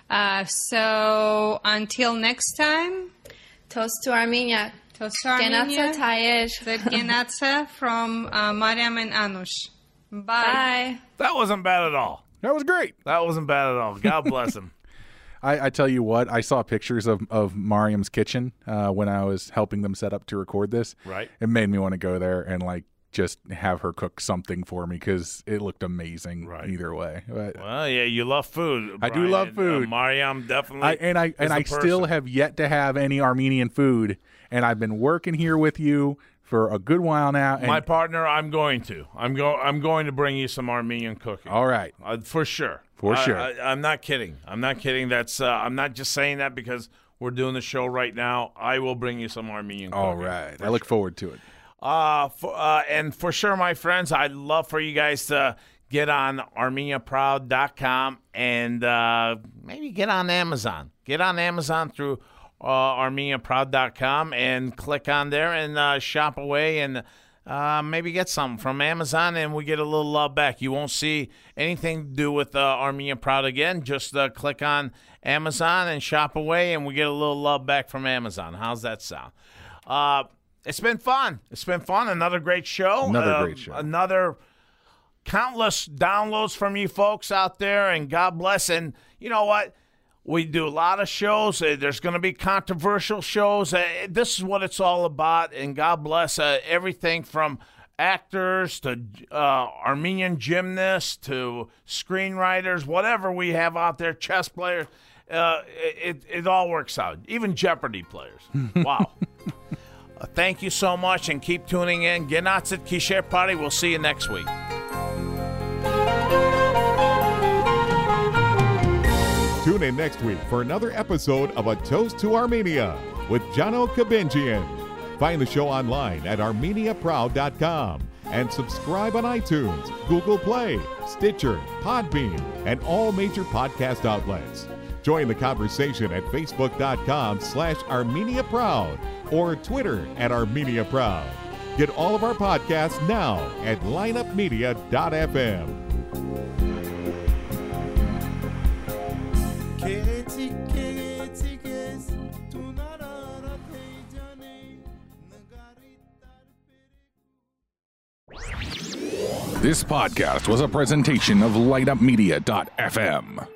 So until next time. Toast to Armenia. Toast to Armenia. Genatsa from Mariam and Anush. Bye. Bye. That wasn't bad at all. That was great. That wasn't bad at all. God bless him. I tell you what, I saw pictures of Mariam's kitchen when I was helping them set up to record this. Right. It made me want to go there and just have her cook something for me because it looked amazing either way. But, well, yeah, you love food, Brian. I do love food. Mariam definitely. I still have yet to have any Armenian food, and I've been working here with you for a good while now. And my partner, I'm going to bring you some Armenian cooking. All right, for sure. For sure. I'm not kidding. That's I'm not just saying that because we're doing the show right now. I will bring you some Armenian cooking. All right, I look forward to it. And for sure, my friends, I'd love for you guys to get on ArmeniaProud.com and maybe get on Amazon. Get on Amazon through ArmeniaProud.com and click on there and shop away and maybe get something from Amazon, and we get a little love back. You won't see anything to do with Armenia Proud again. Just click on Amazon and shop away, and we get a little love back from Amazon. How's that sound? It's been fun. Another great show. Another countless downloads from you folks out there, and God bless. And you know what? We do a lot of shows. There's going to be controversial shows. This is what it's all about, and God bless everything from actors to Armenian gymnasts to screenwriters, whatever we have out there, chess players. It all works out. Even Jeopardy players. Wow. Thank you so much, and keep tuning in. Genatsit Kisher Party. We'll see you next week. Tune in next week for another episode of A Toast to Armenia with Jano Kabenjian. Find the show online at ArmeniaProud.com and subscribe on iTunes, Google Play, Stitcher, Podbean, and all major podcast outlets. Join the conversation at facebook.com/ArmeniaProud or Twitter @ArmeniaProud. Get all of our podcasts now at lineupmedia.fm. This podcast was a presentation of lineupmedia.fm.